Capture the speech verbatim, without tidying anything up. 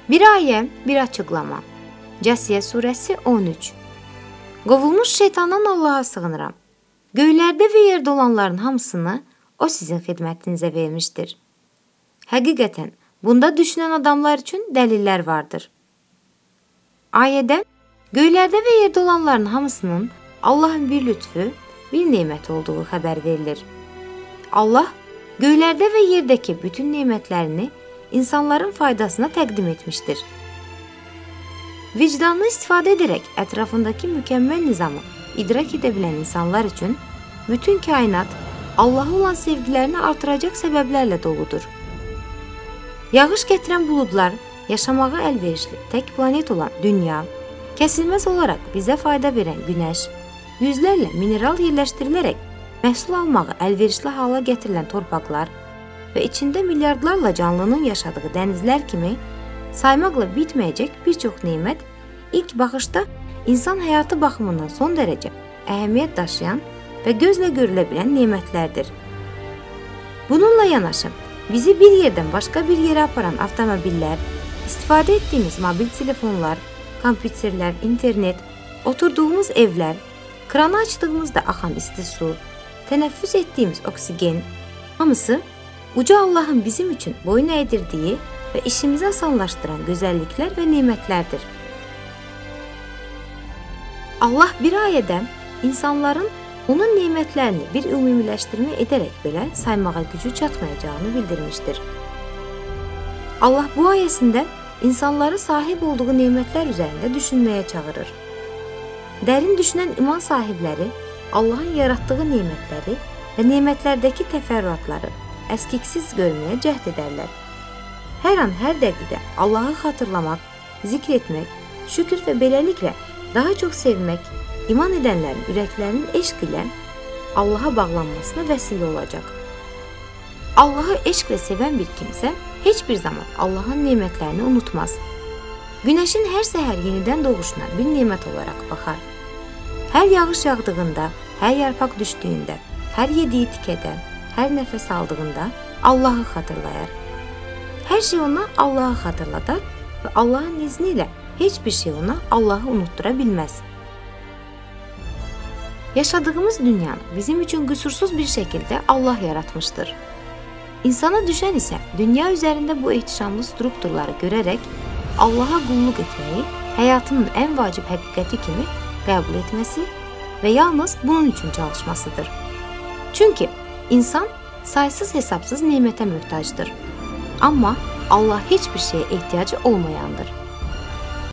Bir ayə, bir açıqlama. Cəsiyə surəsi on üç. Qovulmuş şeytandan Allaha sığınıram. Göylərdə və yerdə olanların hamısını o sizin xidmətinizə vermişdir. Həqiqətən, bunda düşünən adamlar üçün dəlillər vardır. Ayədə, göylərdə və yerdə olanların hamısının Allahın bir lütfü, bir nemət olduğu xəbər verilir. Allah, göylərdə və yerdəki bütün nemətlərini insanların faydasına təqdim etmişdir. Vicdanını istifadə edərək ətrafındakı mükəmməl nizamı idrak edə bilən insanlar üçün bütün kainat Allaha olan sevgilərini artıracaq səbəblərlə doludur. Yağış gətirən buludlar, yaşamağa əlverişli tək planet olan dünya, kəsilməz olaraq bizə fayda verən günəş, yüzlərlə mineral yerləşdirilərək məhsul almağı əlverişli hala gətirilən torpaqlar və içində milyardlarla canlının yaşadığı dənizlər kimi saymaqla bitməyəcək bir çox nemət ilk baxışda insan həyatı baxımından son dərəcə əhəmiyyət daşıyan və gözlə görülə bilən nemətlərdir. Bununla yanaşı, bizi bir yerdən başqa bir yerə aparan avtomobillər, istifadə etdiyimiz mobil telefonlar, kompüterlər, internet, oturduğumuz evlər, kranı açdığımızda axan isti su, tənəffüs etdiyimiz oksigen, hamısı Uca Allahın bizim üçün boyun əydirdiyi və işimizi asanlaşdıran gözəlliklər və nemətlərdir. Allah bir ayədə insanların onun nemətlərini bir ümumiləşdirmə edərək belə saymağa gücü çatmayacağını bildirmişdir. Allah bu ayəsində insanları sahib olduğu nemətlər üzərində düşünməyə çağırır. Dərin düşünən iman sahibləri Allahın yaratdığı nemətləri və nemətlərdəki təfərrüatları əskiksiz görməyə cəhd edərlər. Hər an, hər dəqiqə Allahı xatırlamaq, zikr etmək, şükür və beləliklə daha çox sevmək, iman edənlərin ürəklərinin eşq ilə Allaha bağlanmasına vəsilə olacaq. Allahı eşqlə sevən bir kimsə heç bir zaman Allahın nemətlərini unutmaz. Günəşin hər səhər yenidən doğuşuna bir nemət olaraq baxar. Hər yağış yağdığında, hər yarpaq düşdüyündə, hər yediyi tikədə, hər nəfəs aldığında Allahı xatırlayar. Hər şey ona Allahı xatırladar və Allahın izni ilə heç bir şey ona Allahı unutdura bilməz. Yaşadığımız dünyanı bizim üçün qüsursuz bir şəkildə Allah yaratmışdır. İnsana düşən isə dünya üzərində bu ehtişamlı strukturları görərək Allaha qulluq etməyi həyatının ən vacib həqiqəti kimi qəbul etməsi və yalnız bunun üçün çalışmasıdır. Çünki İnsan saysız hesabsız nemətə möhtacdır. Amma Allah heç bir şeyə ehtiyacı olmayandır.